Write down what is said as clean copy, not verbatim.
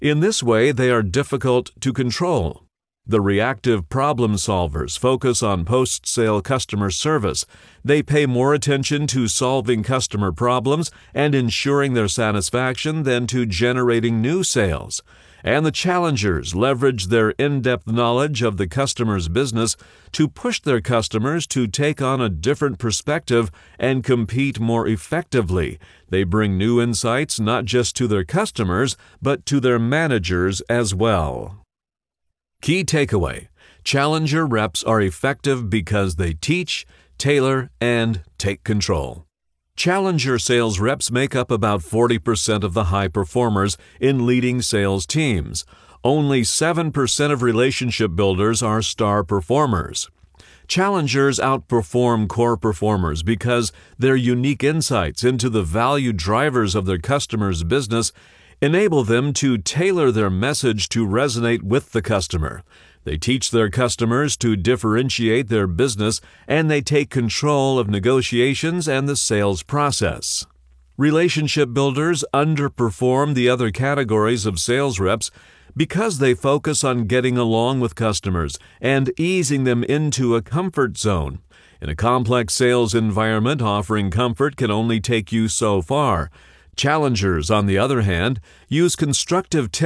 In this way, they are difficult to control. The reactive problem solvers focus on post-sale customer service. They pay more attention to solving customer problems and ensuring their satisfaction than to generating new sales. And the challengers leverage their in-depth knowledge of the customer's business to push their customers to take on a different perspective and compete more effectively. They bring new insights not just to their customers, but to their managers as well. Key takeaway: Challenger reps are effective because they teach, tailor, and take control. Challenger sales reps make up about 40% of the high performers in leading sales teams. Only 7% of relationship builders are star performers. Challengers outperform core performers because their unique insights into the value drivers of their customers' business enable them to tailor their message to resonate with the customer. They teach their customers to differentiate their business, and they take control of negotiations and the sales process. Relationship builders underperform the other categories of sales reps because they focus on getting along with customers and easing them into a comfort zone. In a complex sales environment, offering comfort can only take you so far. Challengers, on the other hand, use constructive